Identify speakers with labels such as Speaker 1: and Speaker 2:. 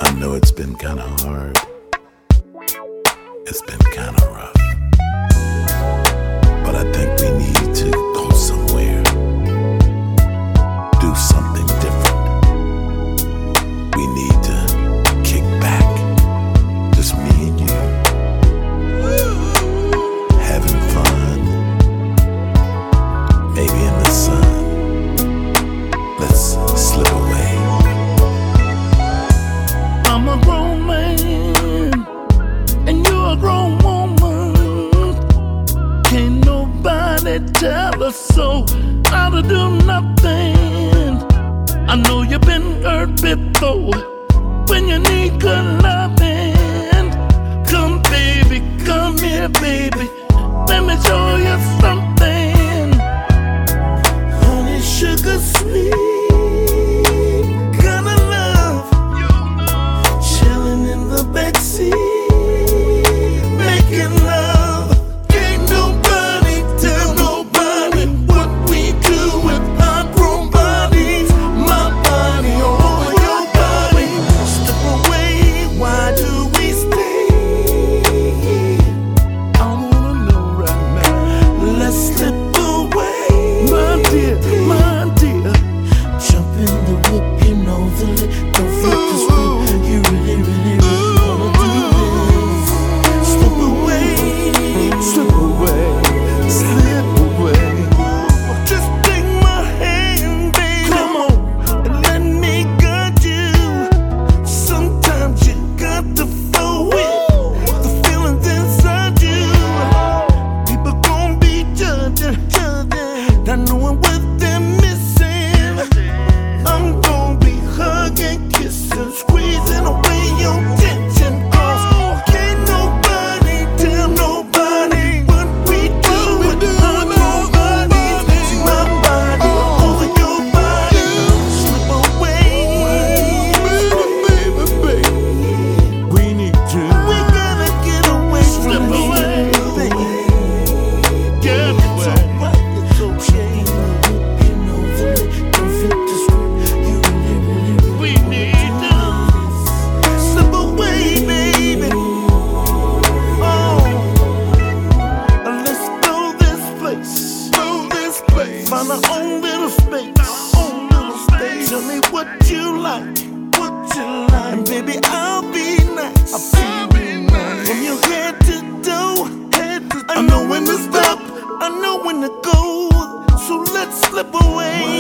Speaker 1: I know it's been kinda hard. It's been kinda rough. But I think we need to go somewhere. Do something different. We need to kick back. Just me and you. Having fun. Maybe in the sun. Let's slip away.
Speaker 2: I'm a grown man, and you're a grown woman. Can't nobody tell us so how to do nothing. I know you've been hurt before. When you need good loving, come baby, come here baby. Let me show you something. Honey, sugar, sweet. Find our own little space. Tell me what you like, and baby I'll be nice. From your head to toe, I know when to stop, I know when to go. So let's slip away.